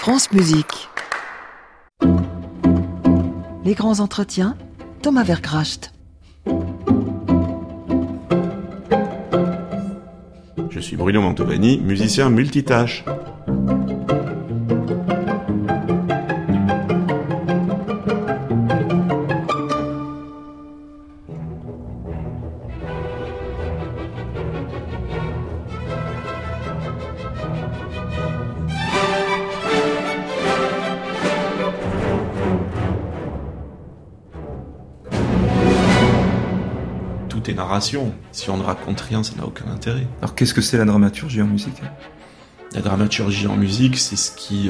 France Musique. Les grands entretiens, Thomas Vergracht. Je suis Bruno Mantovani, musicien multitâche. Tout est narration. Si on ne raconte rien, ça n'a aucun intérêt. Alors qu'est-ce que c'est la dramaturgie en musique ? La dramaturgie en musique, c'est ce qui...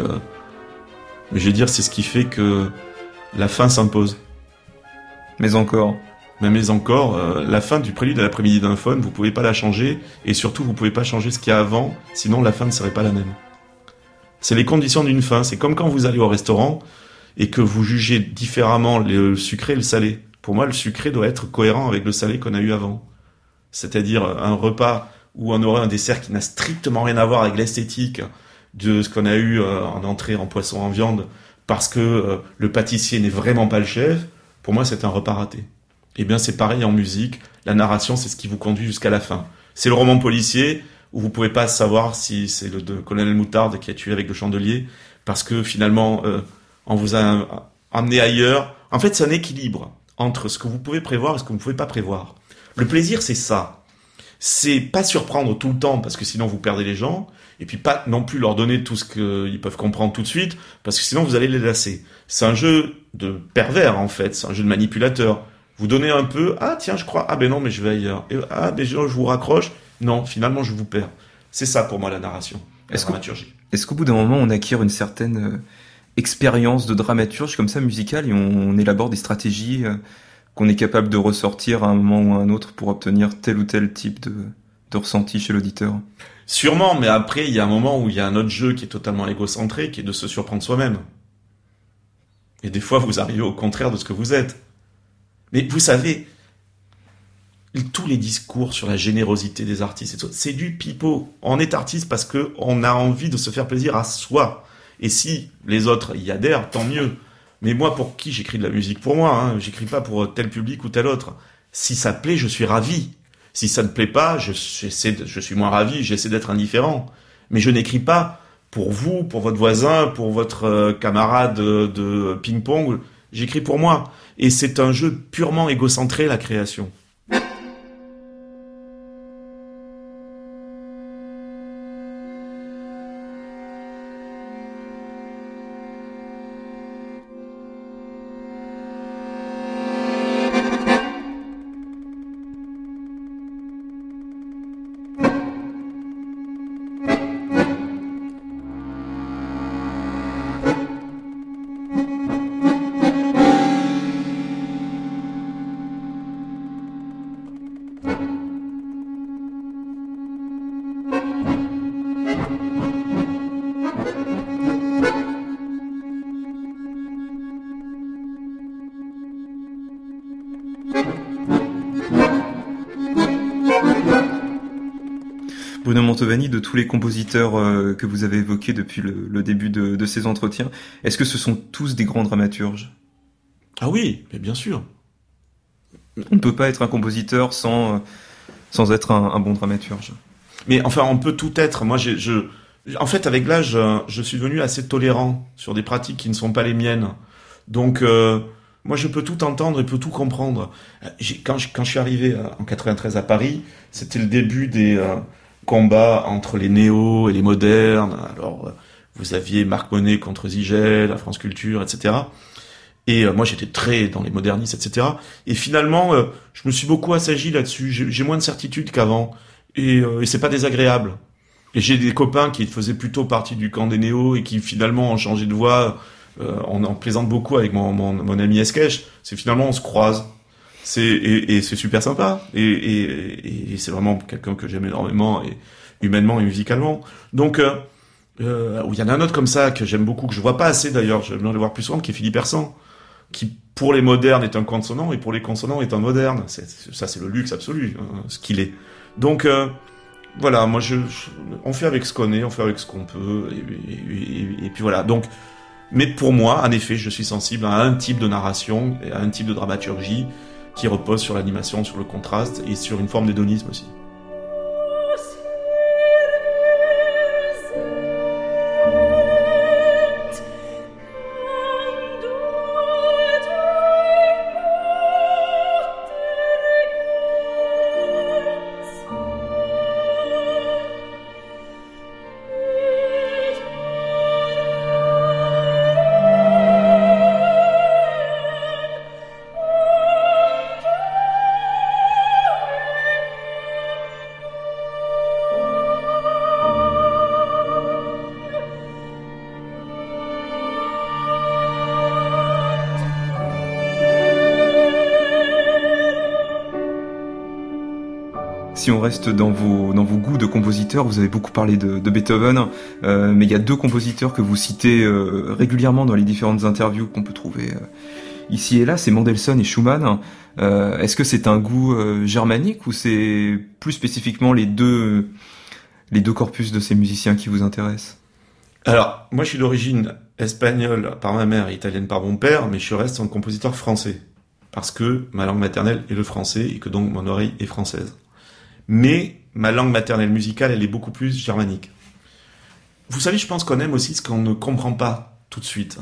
c'est ce qui fait que la fin s'impose. Mais encore, la fin du prélude à l'après-midi d'un faune, vous pouvez pas la changer, et surtout vous pouvez pas changer ce qu'il y a avant, sinon la fin ne serait pas la même. C'est les conditions d'une fin, c'est comme quand vous allez au restaurant, et que vous jugez différemment le sucré et le salé. Pour moi, le sucré doit être cohérent avec le salé qu'on a eu avant. C'est-à-dire un repas où on aurait un dessert qui n'a strictement rien à voir avec l'esthétique de ce qu'on a eu en entrée, en poisson, en viande, parce que le pâtissier n'est vraiment pas le chef, pour moi, c'est un repas raté. Eh bien, c'est pareil en musique. La narration, c'est ce qui vous conduit jusqu'à la fin. C'est le roman policier où vous pouvez pas savoir si c'est le colonel Moutarde qui a tué avec le chandelier, parce que finalement, on vous a amené ailleurs. En fait, c'est un équilibre entre ce que vous pouvez prévoir et ce que vous ne pouvez pas prévoir. Le plaisir, c'est ça. C'est pas surprendre tout le temps, parce que sinon vous perdez les gens, et puis pas non plus leur donner tout ce qu'ils peuvent comprendre tout de suite, parce que sinon vous allez les lasser. C'est un jeu de pervers, en fait. C'est un jeu de manipulateur. Vous donnez un peu, ah tiens, je crois, ah ben non, mais je vais ailleurs. Et, ah, ben je vous raccroche. Non, finalement, je vous perds. C'est ça pour moi la narration, la dramaturgie. Est-ce qu'au bout d'un moment, on acquiert une certaine expérience de dramaturge comme ça, musicale, et on élabore des stratégies qu'on est capable de ressortir à un moment ou à un autre pour obtenir tel ou tel type de ressenti chez l'auditeur ? Sûrement, mais après, il y a un moment où il y a un autre jeu qui est totalement égocentré, qui est de se surprendre soi-même. Et des fois, vous arrivez au contraire de ce que vous êtes. Mais vous savez, tous les discours sur la générosité des artistes, c'est du pipeau. On est artiste parce qu'on a envie de se faire plaisir à soi. Et si les autres y adhèrent, tant mieux. Mais moi, pour qui j'écris de la musique ? Pour moi, hein. J'écris pas pour tel public ou tel autre. Si ça plaît, je suis ravi. Si ça ne plaît pas, je suis moins ravi, j'essaie d'être indifférent. Mais je n'écris pas pour vous, pour votre voisin, pour votre camarade de ping-pong. J'écris pour moi. Et c'est un jeu purement égocentré, la création. Bruno Mantovani, de tous les compositeurs que vous avez évoqués depuis le début de ces entretiens, est-ce que ce sont tous des grands dramaturges ? Ah oui, mais bien sûr. On ne peut pas être un compositeur sans être un bon dramaturge. Mais enfin, on peut tout être. Moi, en fait, avec l'âge, je suis devenu assez tolérant sur des pratiques qui ne sont pas les miennes. Donc, moi, je peux tout entendre et peux tout comprendre. Quand je suis arrivé en 93 à Paris, c'était le début des combats entre les néos et les modernes. Alors, vous aviez Marc Monet contre Zigel, la France Culture, etc. Et moi, j'étais très dans les modernistes, etc. Et finalement, je me suis beaucoup assagi là-dessus. J'ai moins de certitude qu'avant. Et c'est pas désagréable. Et j'ai des copains qui faisaient plutôt partie du camp des néos et qui finalement ont changé de voie. On en plaisante beaucoup avec mon ami Esquèche. C'est finalement, on se croise. Et c'est super sympa. Et c'est vraiment quelqu'un que j'aime énormément, et humainement et musicalement. Donc, il y en a un autre comme ça que j'aime beaucoup, que je vois pas assez d'ailleurs, j'aimerais le voir plus souvent, qui est Philippe Hersant, qui pour les modernes est un consonant et pour les consonants est un moderne. Ça c'est le luxe absolu, hein, ce qu'il est. Donc Voilà, moi on fait avec ce qu'on est, on fait avec ce qu'on peut, et puis voilà. Donc, mais pour moi, en effet, je suis sensible à un type de narration, et à un type de dramaturgie qui repose sur l'animation, sur le contraste et sur une forme d'hédonisme aussi. Si on reste dans vos goûts de compositeurs, vous avez beaucoup parlé de Beethoven, mais il y a 2 compositeurs que vous citez régulièrement dans les différentes interviews qu'on peut trouver ici et là, c'est Mendelssohn et Schumann. Est-ce que c'est un goût germanique ou c'est plus spécifiquement les deux corpus de ces musiciens qui vous intéressent? Alors, moi je suis d'origine espagnole par ma mère et italienne par mon père, mais je reste un compositeur français, parce que ma langue maternelle est le français et que donc mon oreille est française. Mais ma langue maternelle musicale, elle est beaucoup plus germanique. Vous savez, je pense qu'on aime aussi ce qu'on ne comprend pas tout de suite.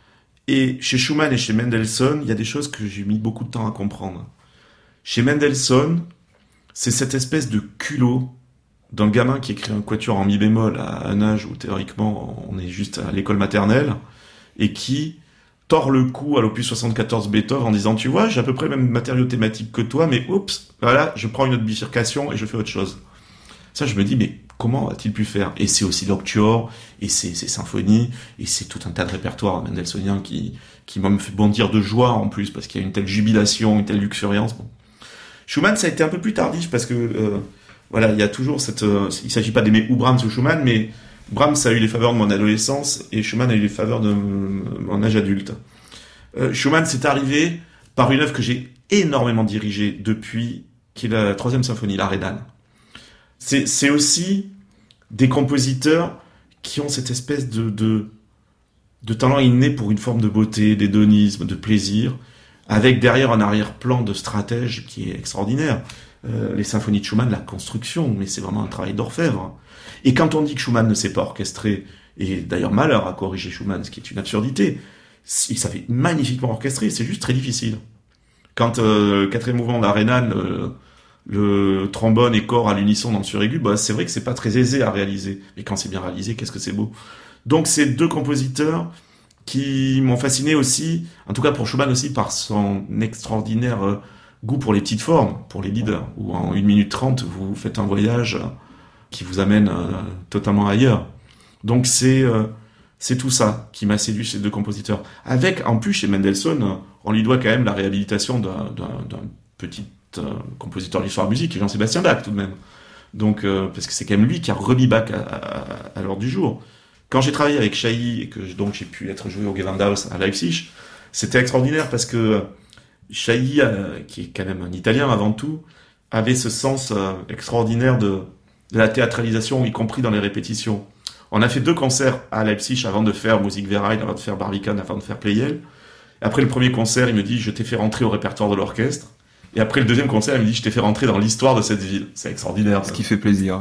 Et chez Schumann et chez Mendelssohn, il y a des choses que j'ai mis beaucoup de temps à comprendre. Chez Mendelssohn, c'est cette espèce de culot d'un gamin qui écrit un quatuor en mi bémol à un âge où théoriquement on est juste à l'école maternelle, et qui tord le cou à l'opus 74 Beethoven en disant, tu vois, j'ai à peu près le même matériau thématique que toi, mais oups, voilà, je prends une autre bifurcation et je fais autre chose. Ça, je me dis, mais comment a-t-il pu faire? Et c'est aussi l'octuor, et c'est symphonies, et c'est tout un tas de répertoires mendelssohnien qui me fait bondir de joie en plus, parce qu'il y a une telle jubilation, une telle luxuriance. Bon. Schumann, ça a été un peu plus tardif, parce que, voilà, il y a toujours cette... il s'agit pas d'aimer ou Brahms ou Schumann, mais Brahms a eu les faveurs de mon adolescence, et Schumann a eu les faveurs de mon âge adulte. Schumann, c'est arrivé par une œuvre que j'ai énormément dirigée depuis, qui est la 3e symphonie, la Redan. C'est aussi des compositeurs qui ont cette espèce de talent inné pour une forme de beauté, d'hédonisme, de plaisir, avec derrière un arrière-plan de stratège qui est extraordinaire. Les symphonies de Schumann, la construction, mais c'est vraiment un travail d'orfèvre. Et quand on dit que Schumann ne sait pas orchestrer, et d'ailleurs malheur à corriger Schumann, ce qui est une absurdité, il savait magnifiquement orchestrer, c'est juste très difficile. Quand le 4e mouvement de la Renan, le trombone et corps à l'unisson dans le suraigu, bah c'est vrai que c'est pas très aisé à réaliser. Mais quand c'est bien réalisé, qu'est-ce que c'est beau. Donc c'est 2 compositeurs qui m'ont fasciné aussi, en tout cas pour Schumann aussi, par son extraordinaire goût pour les petites formes, pour les leaders, où en 1 minute 30, vous faites un voyage qui vous amène totalement ailleurs. Donc c'est tout ça qui m'a séduit chez 2 compositeurs. Avec, en plus, chez Mendelssohn, on lui doit quand même la réhabilitation d'un petit compositeur de l'histoire de musique, qui est Jean-Sébastien Bach, tout de même. Donc, parce que c'est quand même lui qui a remis Bach à l'ordre du jour. Quand j'ai travaillé avec Chailly, et que donc j'ai pu être joué au Gewandhaus à Leipzig, c'était extraordinaire parce que Chailly, qui est quand même un Italien avant tout, avait ce sens extraordinaire de la théâtralisation, y compris dans les répétitions. On a fait 2 concerts à Leipzig avant de faire Musikverein, avant de faire Barbican, avant de faire Pleyel. Après le premier concert, il me dit, je t'ai fait rentrer au répertoire de l'orchestre. Et après le 2e concert, il me dit, je t'ai fait rentrer dans l'histoire de cette ville. C'est extraordinaire. Ce qui fait plaisir.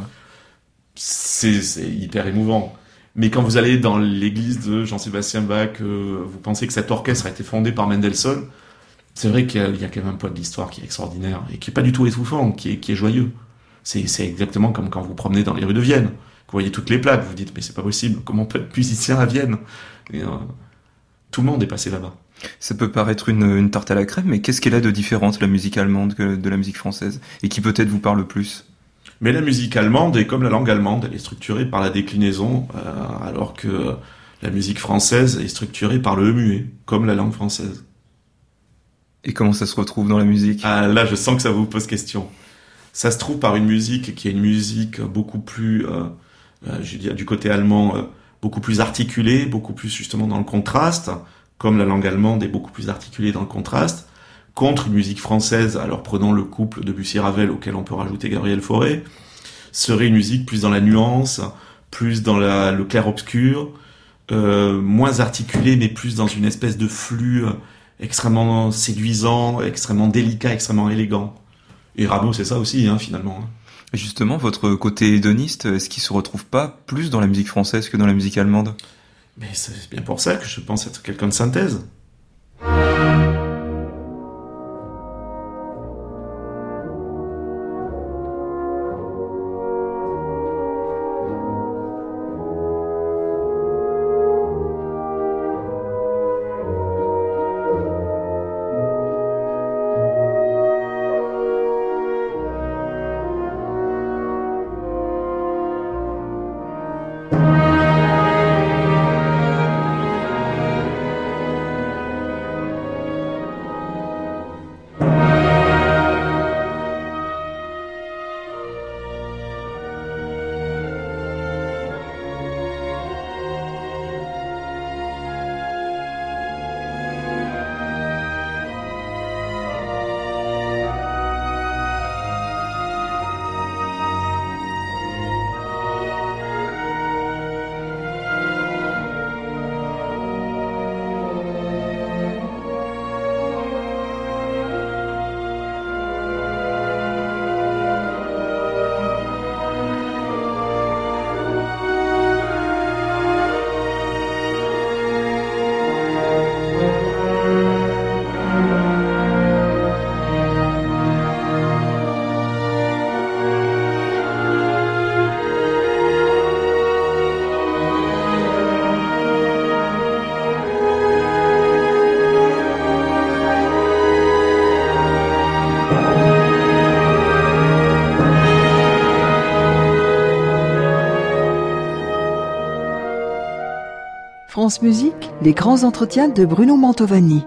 C'est hyper émouvant. Mais quand vous allez dans l'église de Jean-Sébastien Bach, vous pensez que cet orchestre a été fondé par Mendelssohn, c'est vrai qu'il y a quand même un poids de l'histoire qui est extraordinaire, et qui est pas du tout étouffant, qui est joyeux. C'est exactement comme quand vous promenez dans les rues de Vienne. Vous voyez toutes les plaques, vous vous dites, mais c'est pas possible, comment on peut être musicien à Vienne? Et, tout le monde est passé là-bas. Ça peut paraître une tarte à la crème, mais qu'est-ce qu'elle a de différent, la musique allemande, de la musique française, et qui peut-être vous parle plus? Mais la musique allemande est comme la langue allemande, elle est structurée par la déclinaison, alors que la musique française est structurée par le muet, comme la langue française. Et comment ça se retrouve dans la musique? Ah, là, je sens que ça vous pose question. Ça se trouve par une musique qui est une musique beaucoup plus, je veux dire, du côté allemand, beaucoup plus articulée, beaucoup plus justement dans le contraste, comme la langue allemande est beaucoup plus articulée dans le contraste, contre une musique française, alors prenons le couple de Debussy-Ravel auquel on peut rajouter Gabriel Fauré, serait une musique plus dans la nuance, plus dans le clair-obscur, moins articulée, mais plus dans une espèce de flux extrêmement séduisant, extrêmement délicat, extrêmement élégant. Et Rameau, c'est ça aussi, finalement. Et justement, votre côté hédoniste, est-ce qu'il se retrouve pas plus dans la musique française que dans la musique allemande ? Mais c'est bien pour ça que je pense être quelqu'un de synthèse. France Musique, les grands entretiens de Bruno Mantovani.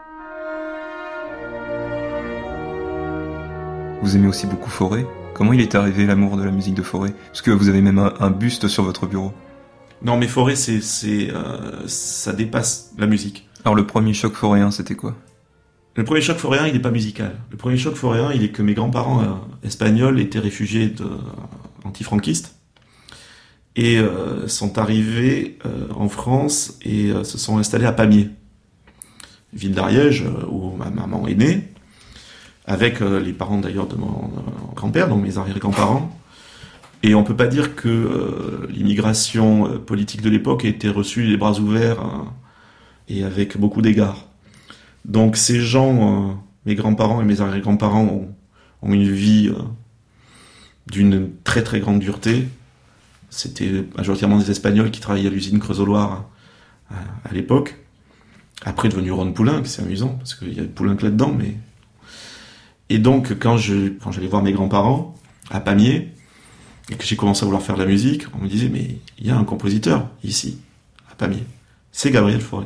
Vous aimez aussi beaucoup Fauré. Comment il est arrivé l'amour de la musique de Fauré ? Parce que vous avez même un buste sur votre bureau. Non, mais Fauré, ça dépasse la musique. Alors le premier choc fauréen, c'était quoi ? Le premier choc fauréen, il n'est pas musical. Le premier choc fauréen, il est que mes grands-parents espagnols étaient réfugiés antifranquistes et sont arrivés en France et se sont installés à Pamiers, ville d'Ariège, où ma maman est née, avec les parents d'ailleurs de mon grand-père, donc mes arrière-grands-parents. Et on peut pas dire que l'immigration politique de l'époque a été reçue les bras ouverts et avec beaucoup d'égards. Donc ces gens, mes grands-parents et mes arrière-grands-parents ont une vie d'une très très grande dureté. C'était majoritairement des Espagnols qui travaillaient à l'usine Creusot-Loire à l'époque. Après devenu Ron Poulenc, c'est amusant parce qu'il y a Poulenc là-dedans. Mais... Et donc quand j'allais voir mes grands-parents à Pamiers et que j'ai commencé à vouloir faire de la musique, on me disait mais il y a un compositeur ici à Pamiers, c'est Gabriel Fauré.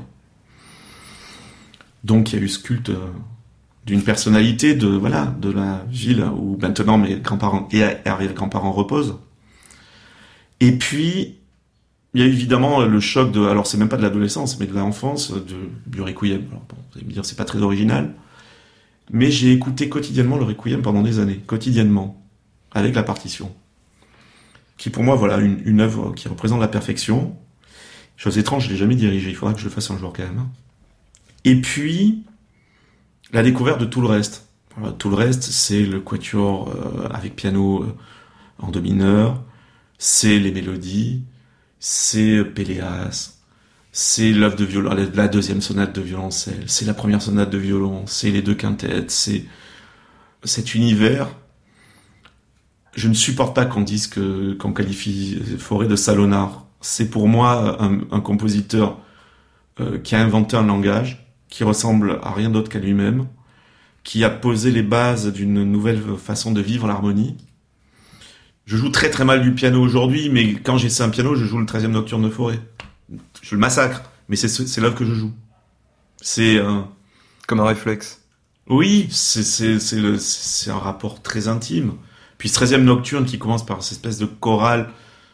Donc il y a eu ce culte d'une personnalité de la ville où maintenant mes grands-parents et arrière-grands-parents reposent. Et puis il y a évidemment le choc alors c'est même pas de l'adolescence, mais de l'enfance, du Requiem. Alors bon, vous allez me dire c'est pas très original, mais j'ai écouté quotidiennement le Requiem pendant des années, quotidiennement, avec la partition, qui pour moi une œuvre qui représente la perfection. Chose étrange, je l'ai jamais dirigée, il faudra que je le fasse un jour quand même. Et puis, la découverte de tout le reste. Alors, tout le reste, c'est le quatuor avec piano en do mineur, c'est les mélodies, c'est Péléas, c'est l'œuvre de violon, la deuxième sonate de violoncelle, c'est la première sonate de violon, c'est les deux quintettes, c'est cet univers. Je ne supporte pas qu'on qualifie Fauré de salonnard. C'est pour moi un compositeur qui a inventé un langage, qui ressemble à rien d'autre qu'à lui-même, qui a posé les bases d'une nouvelle façon de vivre l'harmonie. Je joue très très mal du piano aujourd'hui, mais quand j'essaie un piano, je joue le 13e nocturne de Fauré. Je le massacre, mais c'est l'œuvre que je joue. C'est comme un réflexe. Oui, c'est un rapport très intime. Puis ce 13e nocturne qui commence par cette espèce de chorale,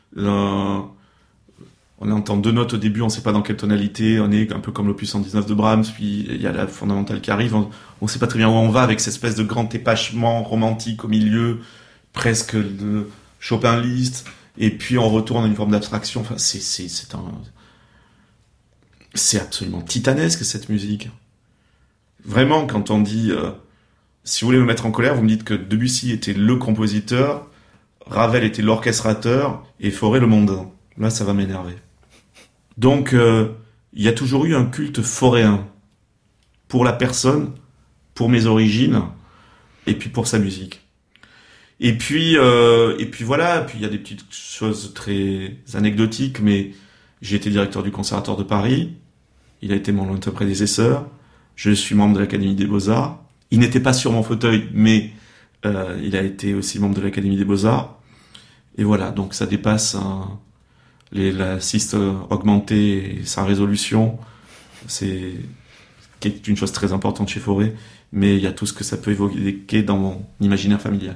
on entend deux notes au début, on ne sait pas dans quelle tonalité, on est un peu comme l'opus 119 de Brahms, puis il y a la fondamentale qui arrive, on ne sait pas très bien où on va avec cette espèce de grand épachement romantique au milieu, presque Chopin Liszt, et puis on retourne à une forme d'abstraction. Enfin, c'est absolument titanesque cette musique. Vraiment, quand on dit, si vous voulez me mettre en colère, vous me dites que Debussy était le compositeur, Ravel était l'orchestrateur, et Fauré le mondain. Là, ça va m'énerver. Donc, il y a toujours eu un culte fauréen pour la personne, pour mes origines, et puis pour sa musique. Et puis voilà, puis il y a des petites choses très anecdotiques, mais j'ai été directeur du Conservatoire de Paris, il a été mon lointain prédécesseur, je suis membre de l'Académie des Beaux-Arts, il n'était pas sur mon fauteuil, mais il a été aussi membre de l'Académie des Beaux-Arts, et voilà, donc ça dépasse la cyste augmentée et sa résolution, c'est qui est une chose très importante chez Fauré, mais il y a tout ce que ça peut évoquer dans mon imaginaire familial.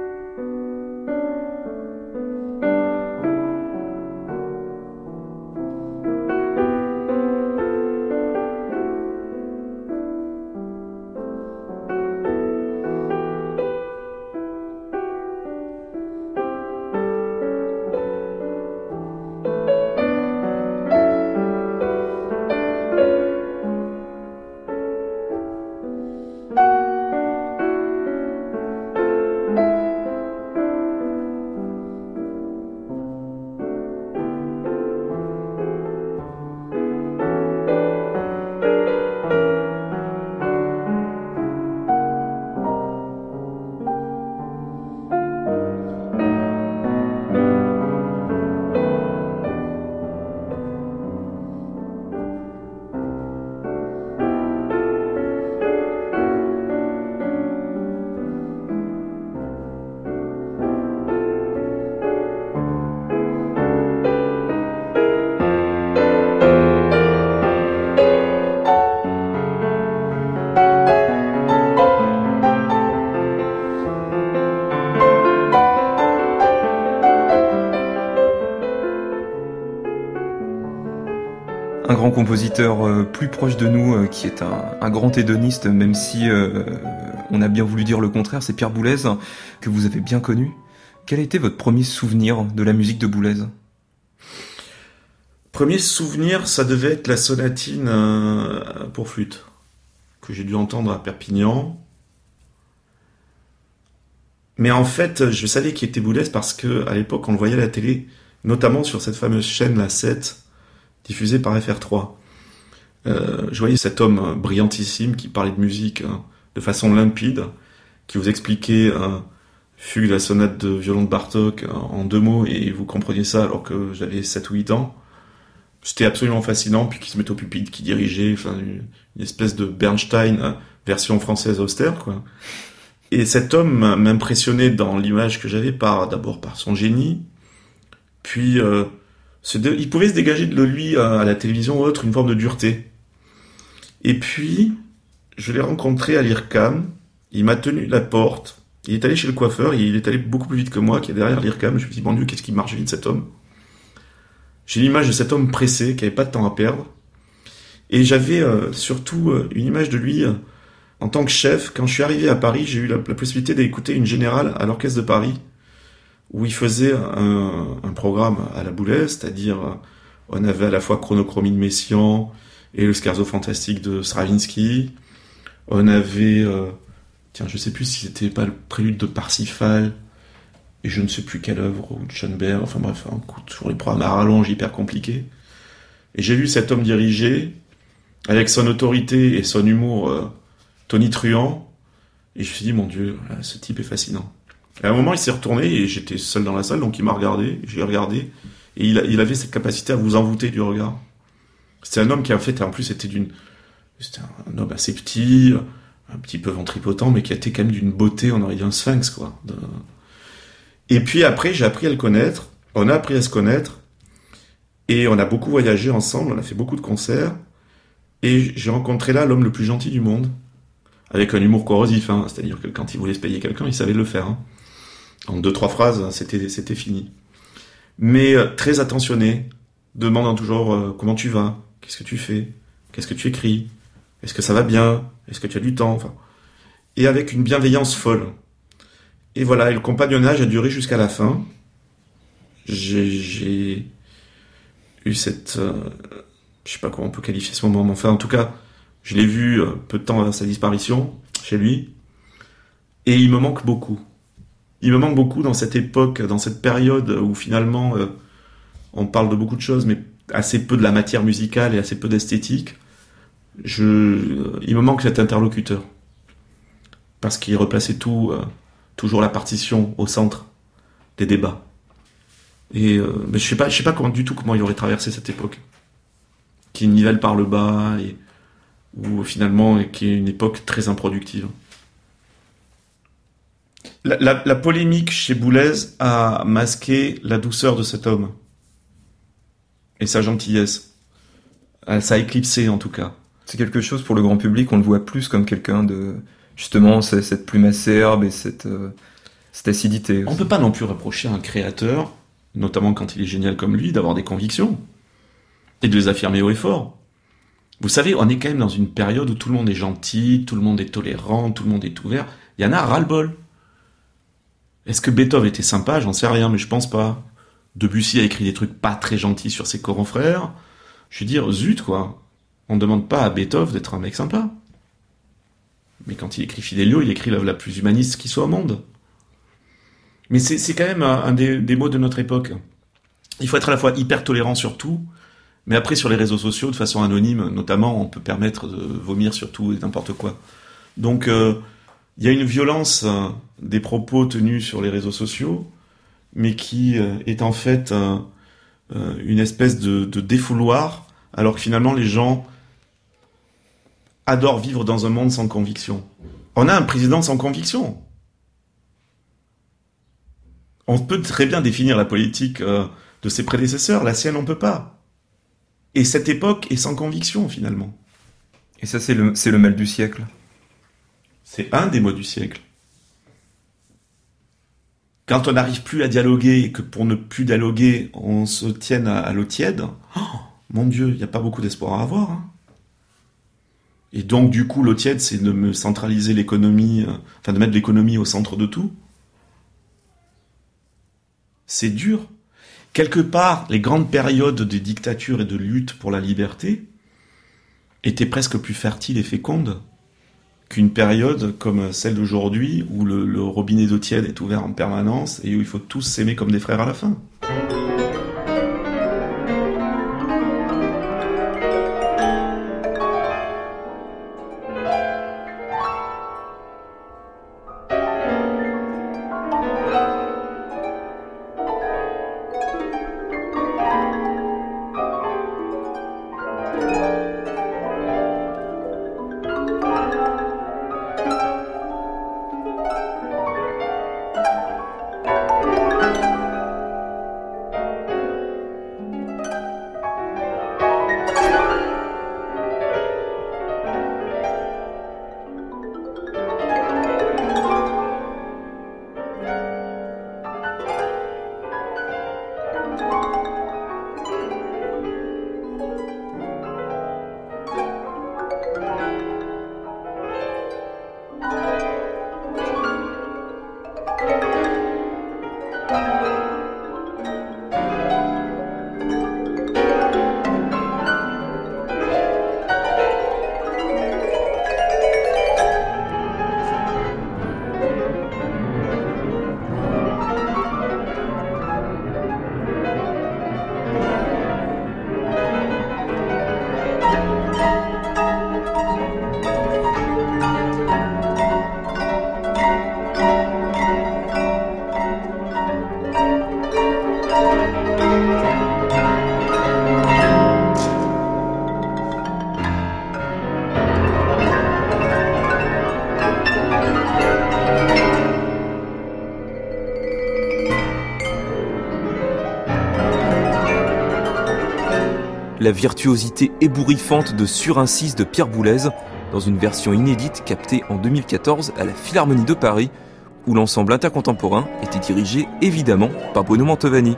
Un grand compositeur plus proche de nous, qui est un grand hédoniste, même si on a bien voulu dire le contraire, c'est Pierre Boulez, que vous avez bien connu. Quel a été votre premier souvenir de la musique de Boulez ? Premier souvenir, ça devait être la sonatine pour flûte, que j'ai dû entendre à Perpignan. Mais en fait, je savais qui était Boulez parce que à l'époque, on le voyait à la télé, notamment sur cette fameuse chaîne, la 7, diffusée par FR3. Je voyais cet homme brillantissime qui parlait de musique de façon limpide, qui vous expliquait fugue de la sonate de violon de Bartók en 2 mots et vous compreniez ça alors que j'avais 7 ou 8 ans. C'était absolument fascinant, puis qui se mettait au pupitre, qui dirigeait, enfin une espèce de Bernstein version française austère, quoi. Et cet homme m'impressionnait dans l'image que j'avais d'abord par son génie, puis il pouvait se dégager de lui à la télévision ou autre une forme de dureté. Et puis, je l'ai rencontré à l'IRCAM, il m'a tenu la porte, il est allé chez le coiffeur, il est allé beaucoup plus vite que moi, qui est derrière l'IRCAM, je me suis dit, bon Dieu, qu'est-ce qui marche vite cet homme ? J'ai l'image de cet homme pressé, qui avait pas de temps à perdre, et j'avais surtout une image de lui en tant que chef. Quand je suis arrivé à Paris, j'ai eu la possibilité d'écouter une générale à l'Orchestre de Paris, où il faisait un programme à la Boulez, c'est-à-dire on avait à la fois Chronochromie de Messiaen et le Scherzo fantastique de Stravinsky. On avait, je sais plus si c'était pas le prélude de Parsifal, et je ne sais plus quelle œuvre, ou de Schoenberg, enfin bref, un coup sur les programmes à rallonge hyper compliqués. Et j'ai vu cet homme diriger, avec son autorité et son humour tonitruant, et je me suis dit, mon Dieu, ce type est fascinant. Et à un moment, il s'est retourné, et j'étais seul dans la salle, donc il m'a regardé, j'ai regardé, et il avait cette capacité à vous envoûter du regard. C'était un homme qui, en fait, en plus, c'était un homme assez petit, un petit peu ventripotent, mais qui était quand même d'une beauté, on aurait dit un sphinx, quoi. Et puis après, j'ai appris à le connaître, on a appris à se connaître, et on a beaucoup voyagé ensemble, on a fait beaucoup de concerts, et j'ai rencontré là l'homme le plus gentil du monde, avec un humour corrosif, c'est-à-dire que quand il voulait se payer quelqu'un, il savait le faire. En 2-3 phrases, c'était fini. Mais très attentionné, demandant toujours comment tu vas, qu'est-ce que tu fais, qu'est-ce que tu écris, est-ce que ça va bien, est-ce que tu as du temps, et avec une bienveillance folle. Et voilà, et le compagnonnage a duré jusqu'à la fin. j'ai eu cette... je sais pas comment on peut qualifier ce moment, mais enfin, en tout cas, je l'ai vu peu de temps avant sa disparition, chez lui, et il me manque beaucoup. Il me manque beaucoup dans cette époque, dans cette période où finalement, on parle de beaucoup de choses, mais assez peu de la matière musicale et assez peu d'esthétique. Il me manque cet interlocuteur. Parce qu'il replaçait toujours la partition au centre des débats. Et mais je sais pas du tout comment il aurait traversé cette époque, qui nivelle par le bas ou finalement qui est une époque très improductive. La polémique chez Boulez a masqué la douceur de cet homme et sa gentillesse. Ça a éclipsé en tout cas. C'est quelque chose pour le grand public, on le voit plus comme quelqu'un de justement cette plume acerbe et cette acidité. On peut pas non plus reprocher à un créateur, notamment quand il est génial comme lui, d'avoir des convictions et de les affirmer haut et fort. Vous savez, on est quand même dans une période où tout le monde est gentil, tout le monde est tolérant, tout le monde est ouvert. Il y en a ras-le-bol. Est-ce que Beethoven était sympa ? J'en sais rien, mais je pense pas. Debussy a écrit des trucs pas très gentils sur ses confrères. Je veux dire, zut quoi. On ne demande pas à Beethoven d'être un mec sympa. Mais quand il écrit Fidelio, il écrit l'œuvre la plus humaniste qui soit au monde. Mais c'est quand même un des mots de notre époque. Il faut être à la fois hyper tolérant sur tout, mais après sur les réseaux sociaux, de façon anonyme, notamment, on peut permettre de vomir sur tout et n'importe quoi. Donc, il y a une violence des propos tenus sur les réseaux sociaux, mais qui est en fait une espèce de défouloir, alors que finalement les gens adorent vivre dans un monde sans conviction. On a un président sans conviction. On peut très bien définir la politique de ses prédécesseurs, la sienne on peut pas. Et cette époque est sans conviction finalement. Et ça c'est le mal du siècle. C'est un des mots du siècle. Quand on n'arrive plus à dialoguer et que pour ne plus dialoguer, on se tienne à l'eau tiède, oh, mon Dieu, il n'y a pas beaucoup d'espoir à avoir. Hein. Et donc, du coup, l'eau tiède, c'est de me centraliser l'économie, enfin de mettre l'économie au centre de tout. C'est dur. Quelque part, les grandes périodes de dictature et de lutte pour la liberté étaient presque plus fertiles et fécondes qu'une période comme celle d'aujourd'hui où le robinet d'eau tiède est ouvert en permanence et où il faut tous s'aimer comme des frères à la fin. La virtuosité ébouriffante de Sur-Incise de Pierre Boulez, dans une version inédite captée en 2014 à la Philharmonie de Paris, où l'ensemble intercontemporain était dirigé évidemment par Bruno Mantovani.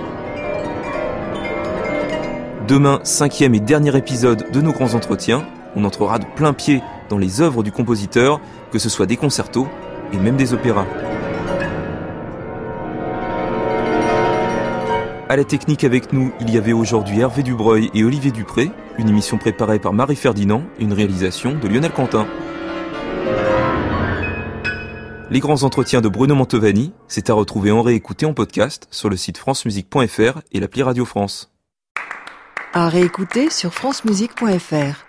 Demain, 5e et dernier épisode de nos grands entretiens, on entrera de plein pied dans les œuvres du compositeur, que ce soit des concertos et même des opéras. À la technique avec nous, il y avait aujourd'hui Hervé Dubreuil et Olivier Dupré, une émission préparée par Marie Ferdinand, une réalisation de Lionel Quentin. Les grands entretiens de Bruno Mantovani, c'est à retrouver en réécouté en podcast sur le site francemusique.fr et l'appli Radio France. À réécouter sur francemusique.fr.